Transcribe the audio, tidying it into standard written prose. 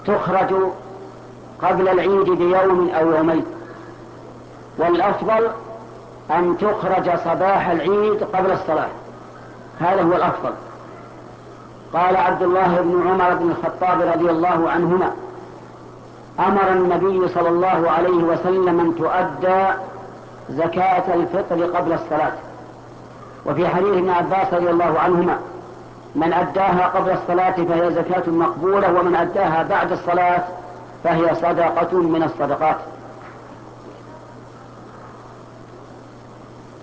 تخرج قبل العيد بيوم أو يومين، والأفضل أن تخرج صباح العيد قبل الصلاة، هذا هو الأفضل. قال عبد الله بن عمر بن الخطاب رضي الله عنهما: أمر النبي صلى الله عليه وسلم أن تؤدى زكاة الفطر قبل الصلاة. وفي حديث ابن عباس رضي الله عنهما: من أداها قبل الصلاة فهي زكاة مقبولة، ومن أداها بعد الصلاة فهي صدقة من الصدقات.